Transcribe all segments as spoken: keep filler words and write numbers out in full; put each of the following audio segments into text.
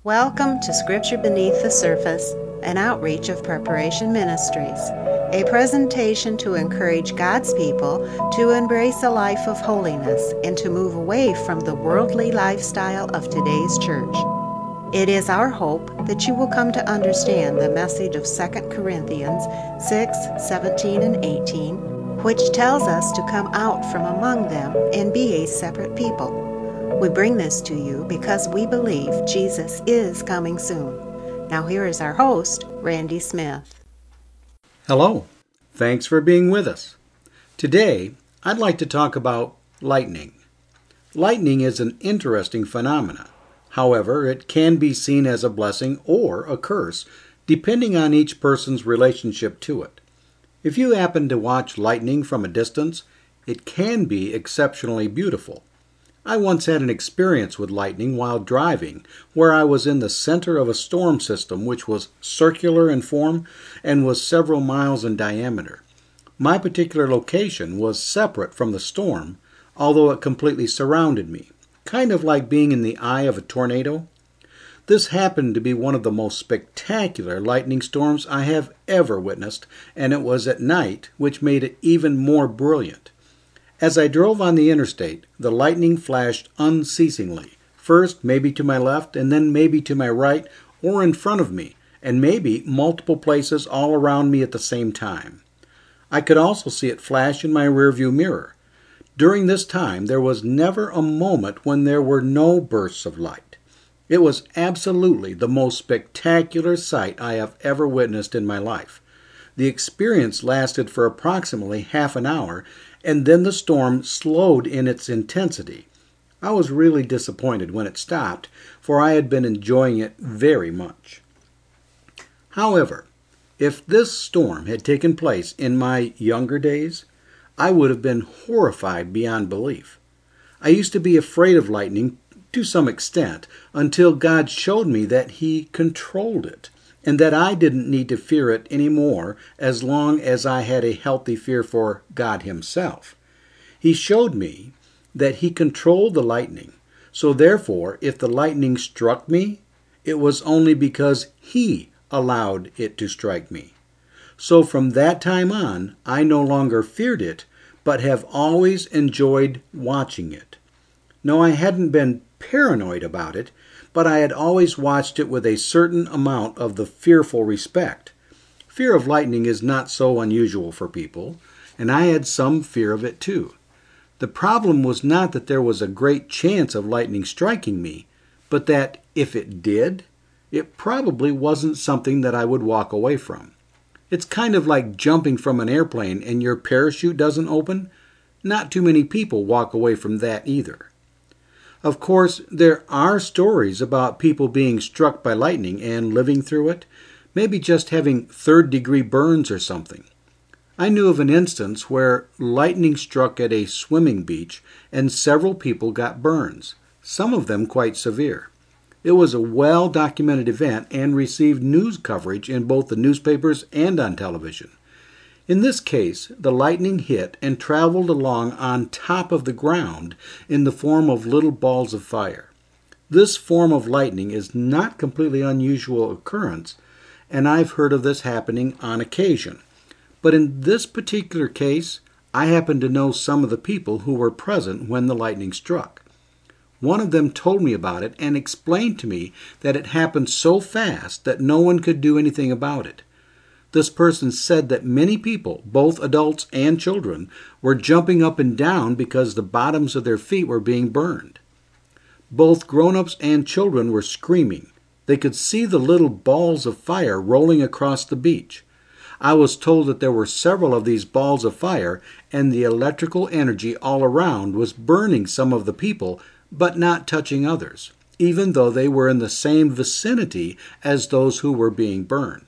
Welcome to Scripture Beneath the Surface, an outreach of Preparation Ministries, a presentation to encourage God's people to embrace a life of holiness and to move away from the worldly lifestyle of today's church. It is our hope that you will come to understand the message of Second Corinthians six, seventeen, and eighteen, which tells us to come out from among them and be a separate people. We bring this to you because we believe Jesus is coming soon. Now here is our host, Randy Smith. Hello. Thanks for being with us. Today, I'd like to talk about lightning. Lightning is an interesting phenomenon. However, it can be seen as a blessing or a curse, depending on each person's relationship to it. If you happen to watch lightning from a distance, it can be exceptionally beautiful. I once had an experience with lightning while driving, where I was in the center of a storm system which was circular in form and was several miles in diameter. My particular location was separate from the storm, although it completely surrounded me, kind of like being in the eye of a tornado. This happened to be one of the most spectacular lightning storms I have ever witnessed, and it was at night, which made it even more brilliant. As I drove on the interstate, the lightning flashed unceasingly, first maybe to my left and then maybe to my right or in front of me, and maybe multiple places all around me at the same time. I could also see it flash in my rearview mirror. During this time, there was never a moment when there were no bursts of light. It was absolutely the most spectacular sight I have ever witnessed in my life. The experience lasted for approximately half an hour, and then the storm slowed in its intensity. I was really disappointed when it stopped, for I had been enjoying it very much. However, if this storm had taken place in my younger days, I would have been horrified beyond belief. I used to be afraid of lightning to some extent until God showed me that He controlled it, and that I didn't need to fear it anymore as long as I had a healthy fear for God Himself. He showed me that He controlled the lightning, so therefore if the lightning struck me, it was only because He allowed it to strike me. So from that time on, I no longer feared it, but have always enjoyed watching it. No, I hadn't been paranoid about it, but I had always watched it with a certain amount of the fearful respect. Fear of lightning is not so unusual for people, and I had some fear of it too. The problem was not that there was a great chance of lightning striking me, but that if it did, it probably wasn't something that I would walk away from. It's kind of like jumping from an airplane and your parachute doesn't open. Not too many people walk away from that either. Of course, there are stories about people being struck by lightning and living through it, maybe just having third-degree burns or something. I knew of an instance where lightning struck at a swimming beach and several people got burns, some of them quite severe. It was a well-documented event and received news coverage in both the newspapers and on television. In this case, the lightning hit and traveled along on top of the ground in the form of little balls of fire. This form of lightning is not completely unusual occurrence, and I've heard of this happening on occasion. But in this particular case, I happen to know some of the people who were present when the lightning struck. One of them told me about it and explained to me that it happened so fast that no one could do anything about it. This person said that many people, both adults and children, were jumping up and down because the bottoms of their feet were being burned. Both grown-ups and children were screaming. They could see the little balls of fire rolling across the beach. I was told that there were several of these balls of fire, and the electrical energy all around was burning some of the people, but not touching others, even though they were in the same vicinity as those who were being burned.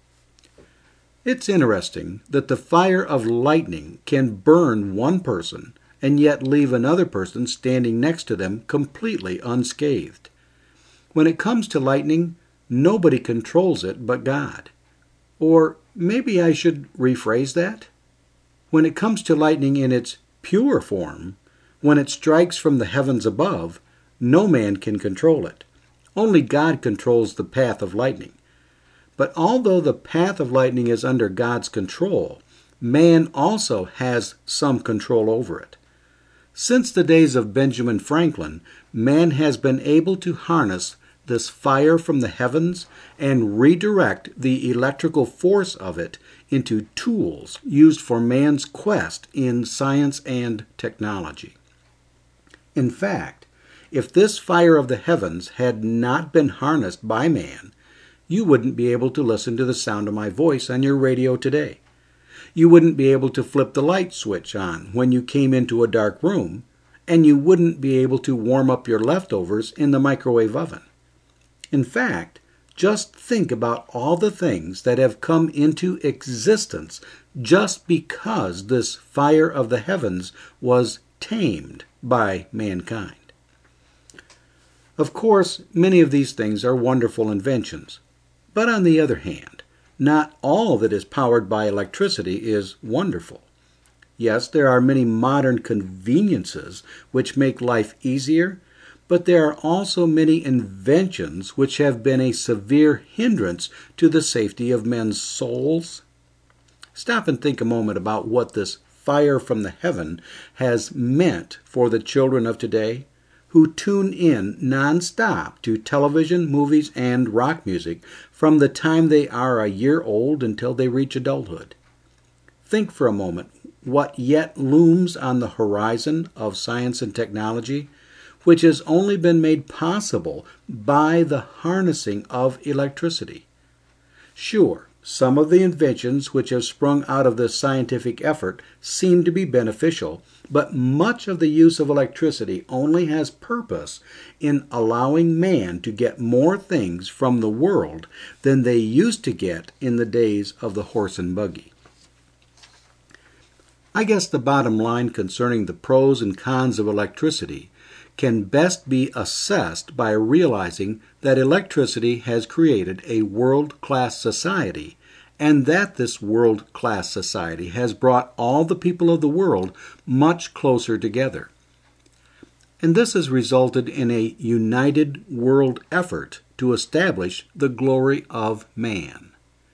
It's interesting that the fire of lightning can burn one person and yet leave another person standing next to them completely unscathed. When it comes to lightning, nobody controls it but God. Or maybe I should rephrase that. When it comes to lightning in its pure form, when it strikes from the heavens above, no man can control it. Only God controls the path of lightning. But although the path of lightning is under God's control, man also has some control over it. Since the days of Benjamin Franklin, man has been able to harness this fire from the heavens and redirect the electrical force of it into tools used for man's quest in science and technology. In fact, if this fire of the heavens had not been harnessed by man, you wouldn't be able to listen to the sound of my voice on your radio today. You wouldn't be able to flip the light switch on when you came into a dark room, and you wouldn't be able to warm up your leftovers in the microwave oven. In fact, just think about all the things that have come into existence just because this fire of the heavens was tamed by mankind. Of course, many of these things are wonderful inventions. But on the other hand, not all that is powered by electricity is wonderful. Yes, there are many modern conveniences which make life easier, but there are also many inventions which have been a severe hindrance to the safety of men's souls. Stop and think a moment about what this fire from the heaven has meant for the children of today, who tune in nonstop to television, movies, and rock music from the time they are a year old until they reach adulthood. Think for a moment what yet looms on the horizon of science and technology, which has only been made possible by the harnessing of electricity. Sure, some of the inventions which have sprung out of this scientific effort seem to be beneficial, but much of the use of electricity only has purpose in allowing man to get more things from the world than they used to get in the days of the horse and buggy. I guess the bottom line concerning the pros and cons of electricity can best be assessed by realizing that electricity has created a world-class society, and that this world-class society has brought all the people of the world much closer together. And this has resulted in a united world effort to establish the glory of man.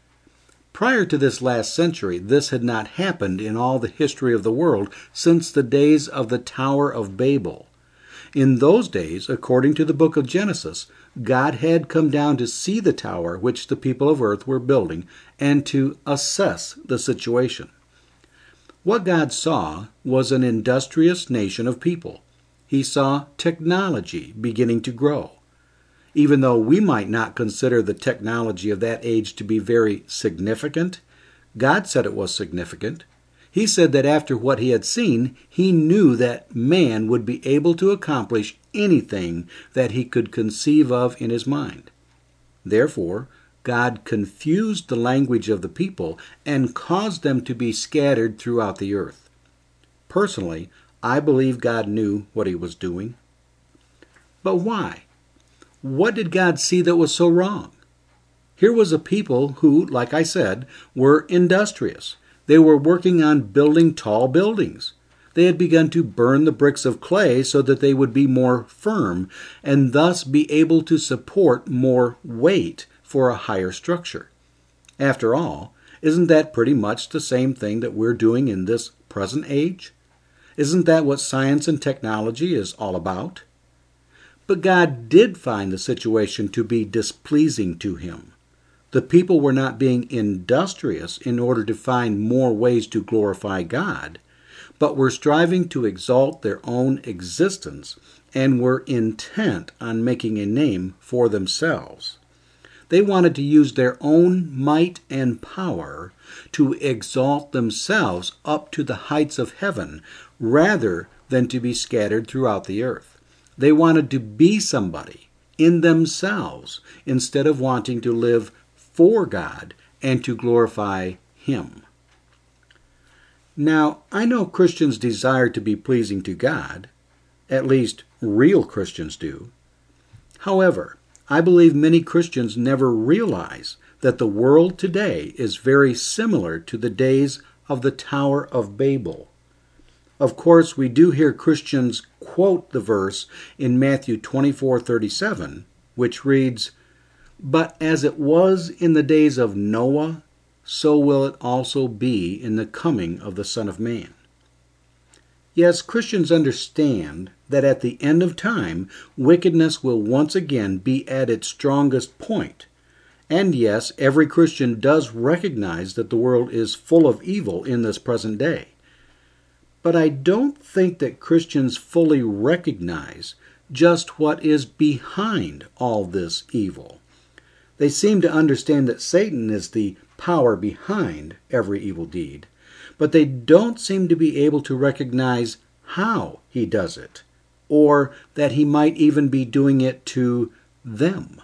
Prior to this last century, this had not happened in all the history of the world since the days of the Tower of Babel. In those days, according to the book of Genesis, God had come down to see the tower which the people of earth were building and to assess the situation. What God saw was an industrious nation of people. He saw technology beginning to grow. Even though we might not consider the technology of that age to be very significant, God said it was significant. He said that after what he had seen, he knew that man would be able to accomplish anything that he could conceive of in his mind. Therefore, God confused the language of the people and caused them to be scattered throughout the earth. Personally, I believe God knew what he was doing. But why? What did God see that was so wrong? Here was a people who, like I said, were industrious. They were working on building tall buildings. They had begun to burn the bricks of clay so that they would be more firm and thus be able to support more weight for a higher structure. After all, isn't that pretty much the same thing that we're doing in this present age? Isn't that what science and technology is all about? But God did find the situation to be displeasing to him. The people were not being industrious in order to find more ways to glorify God, but were striving to exalt their own existence and were intent on making a name for themselves. They wanted to use their own might and power to exalt themselves up to the heights of heaven rather than to be scattered throughout the earth. They wanted to be somebody in themselves instead of wanting to live for God and to glorify him. Now, I know Christians desire to be pleasing to God. At least, real Christians do. However, I believe many Christians never realize that the world today is very similar to the days of the Tower of Babel. Of course, we do hear Christians quote the verse in Matthew twenty-four thirty-seven, which reads, "But as it was in the days of Noah, so will it also be in the coming of the Son of Man." Yes, Christians understand that at the end of time, wickedness will once again be at its strongest point. And yes, every Christian does recognize that the world is full of evil in this present day. But I don't think that Christians fully recognize just what is behind all this evil. They seem to understand that Satan is the power behind every evil deed, but they don't seem to be able to recognize how he does it, or that he might even be doing it to them.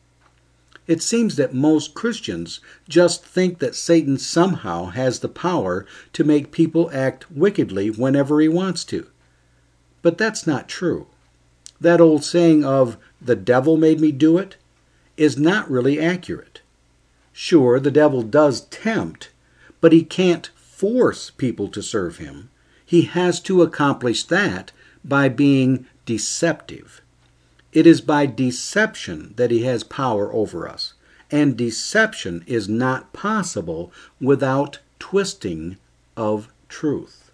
It seems that most Christians just think that Satan somehow has the power to make people act wickedly whenever he wants to. But that's not true. That old saying of, "the devil made me do it," is not really accurate. Sure, the devil does tempt, but he can't force people to serve him. He has to accomplish that by being deceptive. It is by deception that he has power over us, and deception is not possible without twisting of truth.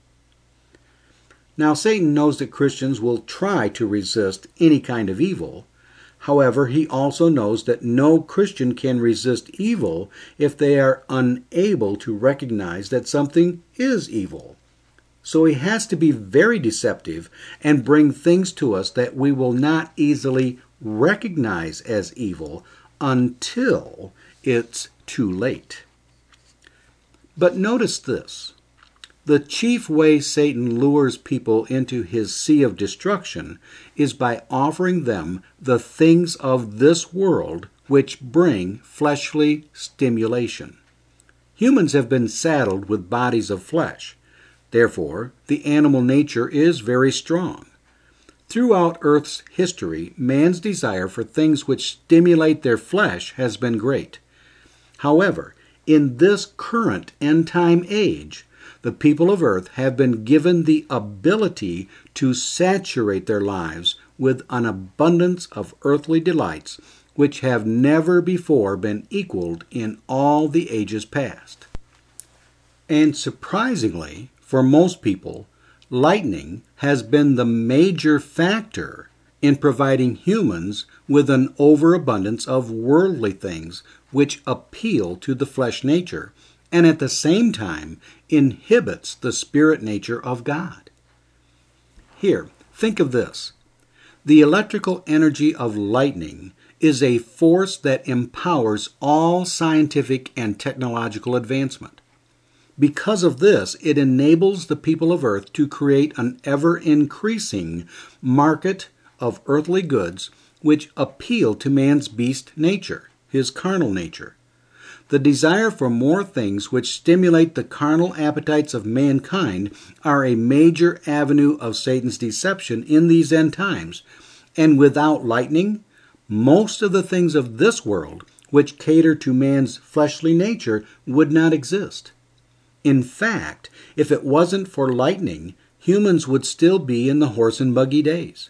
Now, Satan knows that Christians will try to resist any kind of evil. However, he also knows that no Christian can resist evil if they are unable to recognize that something is evil. So he has to be very deceptive and bring things to us that we will not easily recognize as evil until it's too late. But notice this. The chief way Satan lures people into his sea of destruction is by offering them the things of this world which bring fleshly stimulation. Humans have been saddled with bodies of flesh. Therefore, the animal nature is very strong. Throughout Earth's history, man's desire for things which stimulate their flesh has been great. However, in this current end-time age, the people of Earth have been given the ability to saturate their lives with an abundance of earthly delights which have never before been equaled in all the ages past. And surprisingly, for most people, lightning has been the major factor in providing humans with an overabundance of worldly things which appeal to the flesh nature, and at the same time inhibits the spirit nature of God. Here, think of this. The electrical energy of lightning is a force that empowers all scientific and technological advancement. Because of this, it enables the people of Earth to create an ever-increasing market of earthly goods which appeal to man's beast nature, his carnal nature. The desire for more things which stimulate the carnal appetites of mankind are a major avenue of Satan's deception in these end times, and without lightning, most of the things of this world which cater to man's fleshly nature would not exist. In fact, if it wasn't for lightning, humans would still be in the horse and buggy days.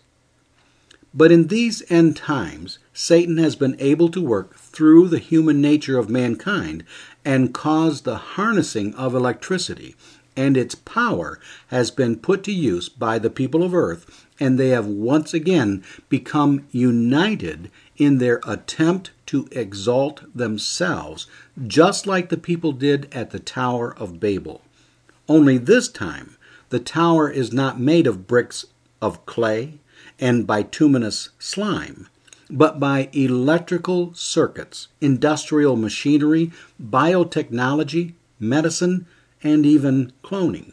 But in these end times, Satan has been able to work through the human nature of mankind and cause the harnessing of electricity, and its power has been put to use by the people of Earth, and they have once again become united in their attempt to exalt themselves, just like the people did at the Tower of Babel. Only this time, the tower is not made of bricks of clay and bituminous slime, but by electrical circuits, industrial machinery, biotechnology, medicine, and even cloning.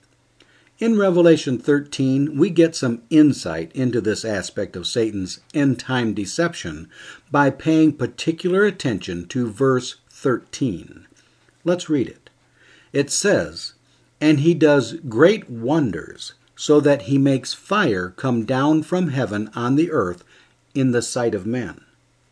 In Revelation thirteen, we get some insight into this aspect of Satan's end-time deception by paying particular attention to verse thirteen. Let's read it. It says, "And he does great wonders, so that he makes fire come down from heaven on the earth in the sight of men."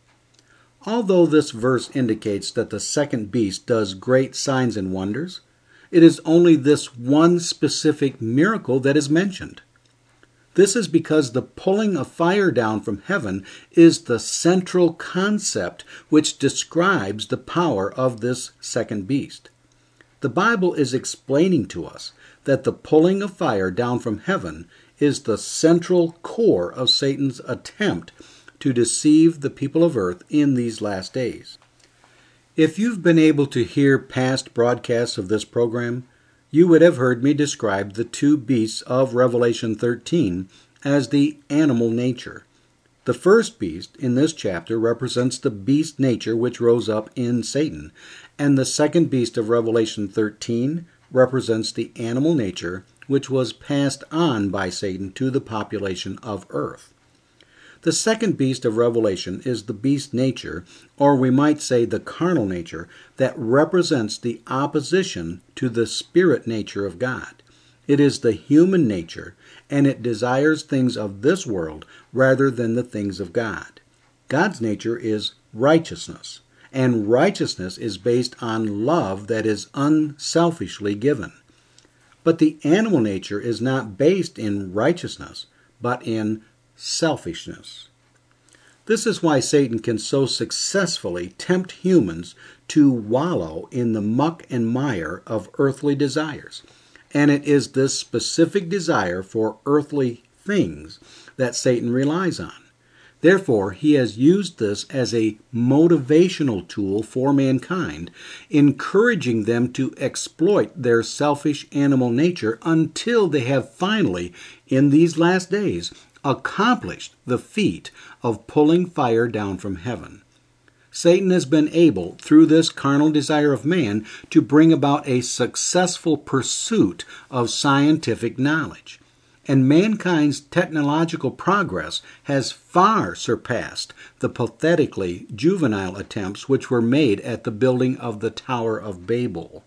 Although this verse indicates that the second beast does great signs and wonders, it is only this one specific miracle that is mentioned. This is because the pulling of fire down from heaven is the central concept which describes the power of this second beast. The Bible is explaining to us that the pulling of fire down from heaven is the central core of Satan's attempt to deceive the people of earth in these last days. If you've been able to hear past broadcasts of this program, you would have heard me describe the two beasts of Revelation thirteen as the animal nature. The first beast in this chapter represents the beast nature which rose up in Satan, and the second beast of Revelation thirteen represents the animal nature which was passed on by Satan to the population of earth. The second beast of Revelation is the beast nature, or we might say the carnal nature, that represents the opposition to the spirit nature of God. It is the human nature, and it desires things of this world rather than the things of God. God's nature is righteousness, and righteousness is based on love that is unselfishly given. But the animal nature is not based in righteousness, but in selfishness. This is why Satan can so successfully tempt humans to wallow in the muck and mire of earthly desires. And it is this specific desire for earthly things that Satan relies on. Therefore, he has used this as a motivational tool for mankind, encouraging them to exploit their selfish animal nature until they have finally, in these last days, accomplished the feat of pulling fire down from heaven. Satan has been able, through this carnal desire of man, to bring about a successful pursuit of scientific knowledge. And mankind's technological progress has far surpassed the pathetically juvenile attempts which were made at the building of the Tower of Babel.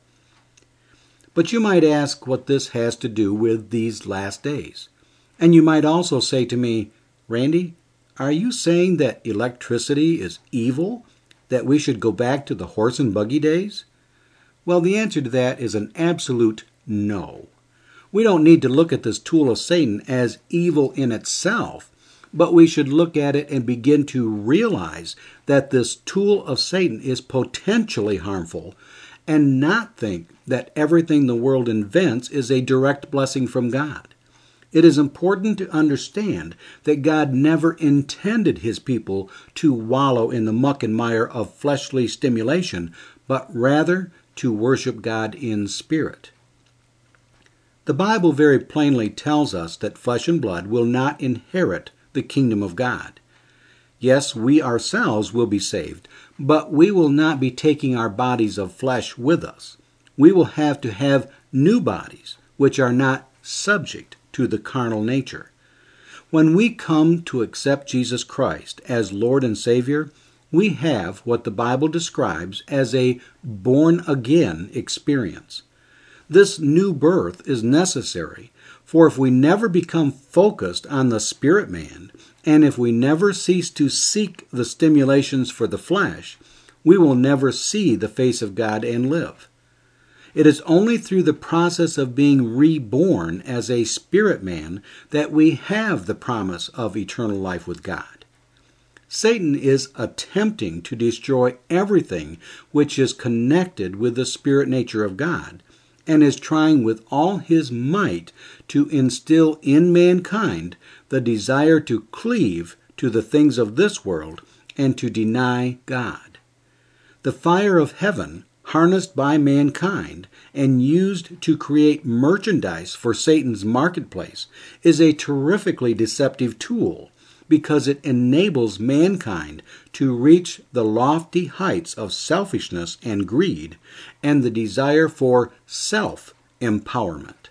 But you might ask what this has to do with these last days. And you might also say to me, Randy, are you saying that electricity is evil? That we should go back to the horse and buggy days? Well, the answer to that is an absolute no. We don't need to look at this tool of Satan as evil in itself, but we should look at it and begin to realize that this tool of Satan is potentially harmful, and not think that everything the world invents is a direct blessing from God. It is important to understand that God never intended his people to wallow in the muck and mire of fleshly stimulation, but rather to worship God in spirit. The Bible very plainly tells us that flesh and blood will not inherit the kingdom of God. Yes, we ourselves will be saved, but we will not be taking our bodies of flesh with us. We will have to have new bodies, which are not subject to the carnal nature. When we come to accept Jesus Christ as Lord and Savior, we have what the Bible describes as a born-again experience. This new birth is necessary, for if we never become focused on the spirit man, and if we never cease to seek the stimulations for the flesh, we will never see the face of God and live. It is only through the process of being reborn as a spirit man that we have the promise of eternal life with God. Satan is attempting to destroy everything which is connected with the spirit nature of God, and is trying with all his might to instill in mankind the desire to cleave to the things of this world and to deny God. The fire of heaven, harnessed by mankind and used to create merchandise for Satan's marketplace, is a terrifically deceptive tool because it enables mankind to reach the lofty heights of selfishness and greed and the desire for self-empowerment.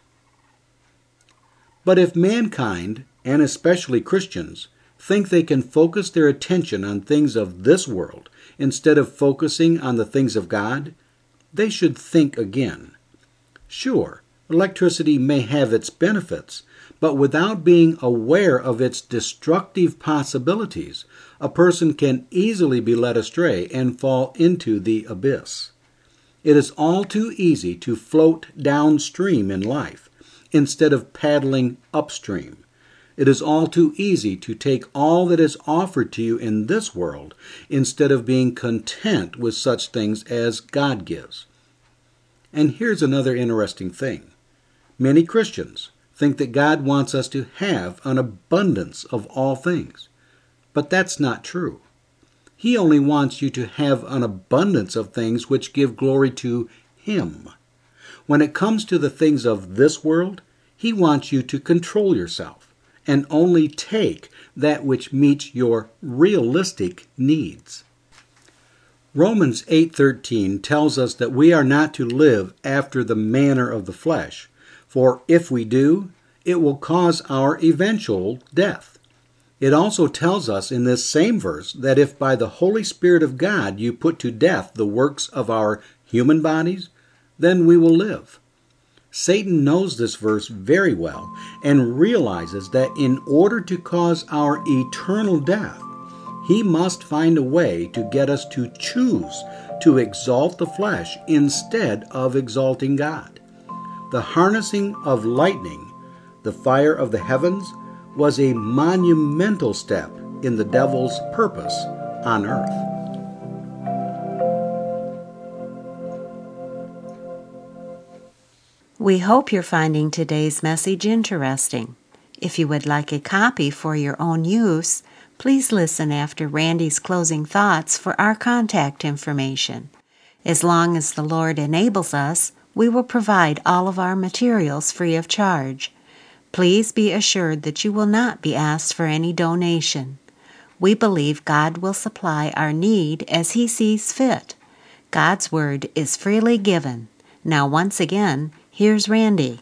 But if mankind, and especially Christians, think they can focus their attention on things of this world instead of focusing on the things of God, they should think again. Sure, electricity may have its benefits, but without being aware of its destructive possibilities, a person can easily be led astray and fall into the abyss. It is all too easy to float downstream in life instead of paddling upstream. It is all too easy to take all that is offered to you in this world instead of being content with such things as God gives. And here's another interesting thing. Many Christians think that God wants us to have an abundance of all things. But that's not true. He only wants you to have an abundance of things which give glory to Him. When it comes to the things of this world, He wants you to control yourself and only take that which meets your realistic needs. Romans eight thirteen tells us that we are not to live after the manner of the flesh, for if we do, it will cause our eventual death. It also tells us in this same verse that if by the Holy Spirit of God you put to death the works of our human bodies, then we will live. Satan knows this verse very well and realizes that in order to cause our eternal death, he must find a way to get us to choose to exalt the flesh instead of exalting God. The harnessing of lightning, the fire of the heavens, was a monumental step in the devil's purpose on earth. We hope you're finding today's message interesting. If you would like a copy for your own use, please listen after Randy's closing thoughts for our contact information. As long as the Lord enables us, we will provide all of our materials free of charge. Please be assured that you will not be asked for any donation. We believe God will supply our need as He sees fit. God's Word is freely given. Now, once again, here's Randy.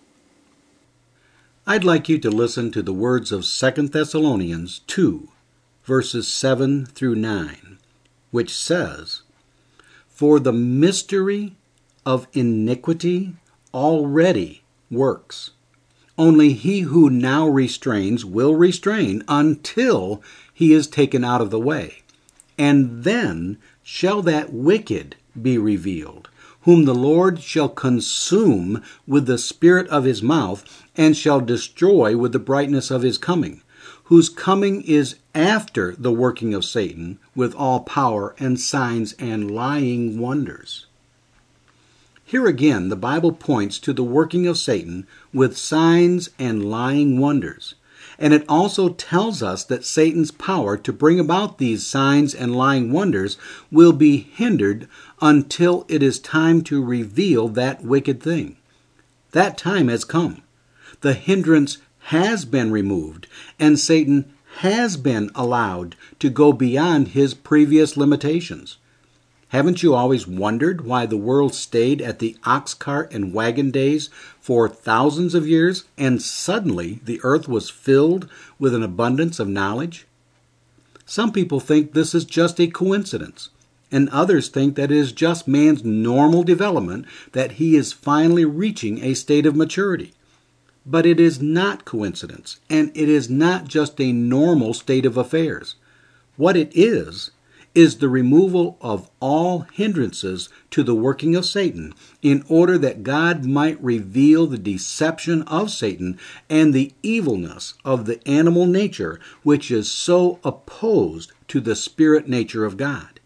I'd like you to listen to the words of Second Thessalonians two, verses seven through nine, which says, "For the mystery of iniquity already works. Only he who now restrains will restrain until he is taken out of the way. And then shall that wicked be revealed, whom the Lord shall consume with the spirit of his mouth, and shall destroy with the brightness of his coming, whose coming is after the working of Satan with all power and signs and lying wonders." Here again, the Bible points to the working of Satan with signs and lying wonders. And it also tells us that Satan's power to bring about these signs and lying wonders will be hindered until it is time to reveal that wicked thing. That time has come. The hindrance has been removed, and Satan has been allowed to go beyond his previous limitations. Haven't you always wondered why the world stayed at the ox cart and wagon days for thousands of years, and suddenly the earth was filled with an abundance of knowledge? Some people think this is just a coincidence, and others think that it is just man's normal development, that he is finally reaching a state of maturity. But it is not coincidence, and it is not just a normal state of affairs. What it is, is the removal of all hindrances to the working of Satan in order that God might reveal the deception of Satan and the evilness of the animal nature which is so opposed to the spirit nature of God.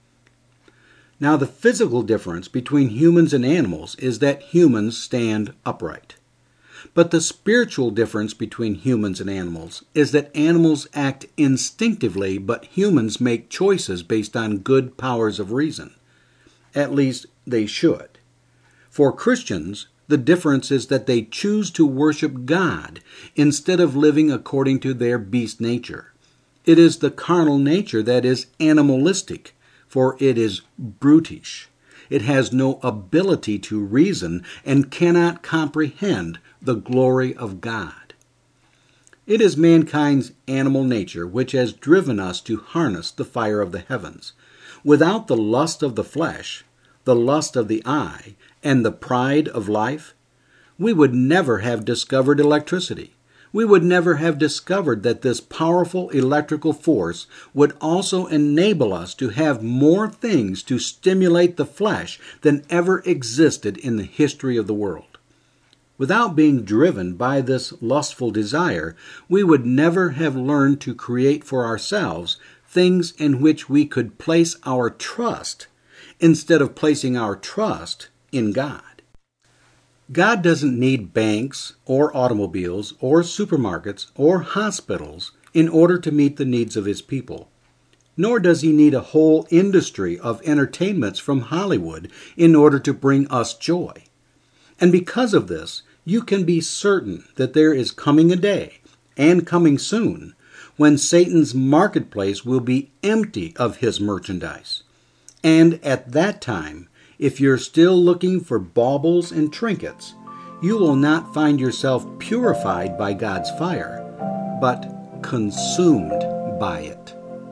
Now, the physical difference between humans and animals is that humans stand upright. But the spiritual difference between humans and animals is that animals act instinctively, but humans make choices based on good powers of reason. At least they should. For Christians, the difference is that they choose to worship God instead of living according to their beast nature. It is the carnal nature that is animalistic, for it is brutish. It has no ability to reason and cannot comprehend the glory of God. It is mankind's animal nature which has driven us to harness the fire of the heavens. Without the lust of the flesh, the lust of the eye, and the pride of life, we would never have discovered electricity. We would never have discovered that this powerful electrical force would also enable us to have more things to stimulate the flesh than ever existed in the history of the world. Without being driven by this lustful desire, we would never have learned to create for ourselves things in which we could place our trust instead of placing our trust in God. God doesn't need banks or automobiles or supermarkets or hospitals in order to meet the needs of His people. Nor does He need a whole industry of entertainments from Hollywood in order to bring us joy. And because of this, you can be certain that there is coming a day, and coming soon, when Satan's marketplace will be empty of his merchandise. And at that time, if you're still looking for baubles and trinkets, you will not find yourself purified by God's fire, but consumed by it.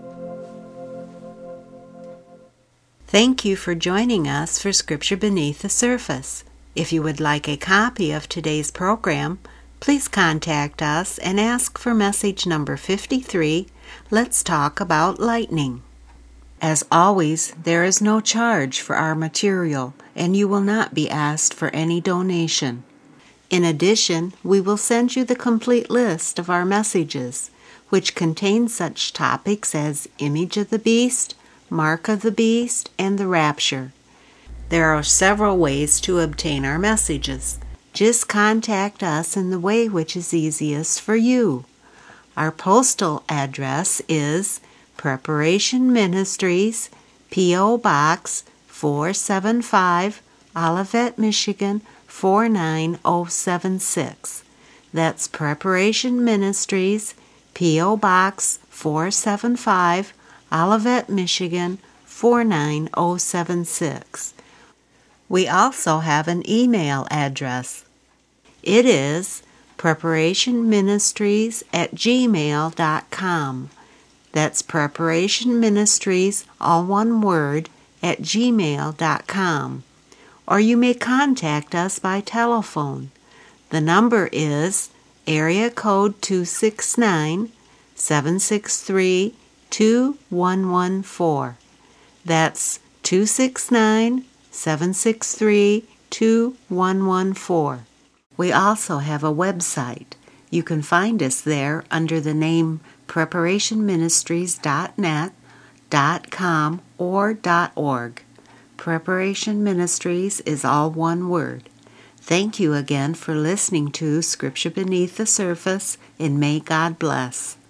Thank you for joining us for Scripture Beneath the Surface. If you would like a copy of today's program, please contact us and ask for message number fifty-three, Let's Talk About Lightning. As always, there is no charge for our material, and you will not be asked for any donation. In addition, we will send you the complete list of our messages, which contain such topics as Image of the Beast, Mark of the Beast, and the Rapture. There are several ways to obtain our messages. Just contact us in the way which is easiest for you. Our postal address is Preparation Ministries, P O. Box four seven five, Olivet, Michigan four nine zero seven six. That's Preparation Ministries, P O. Box four seven five, Olivet, Michigan four nine zero seven six. We also have an email address. It is preparationministries at gmail dot com. That's preparationministries, all one word, at gmail dot com. Or you may contact us by telephone. The number is area code two six nine, seven six three, two one one four. That's two six nine, seven six three, two one one four. We also have a website. You can find us there under the name preparation ministries dot net, .com, or .org. Preparation Ministries is all one word. Thank you again for listening to Scripture Beneath the Surface, and may God bless.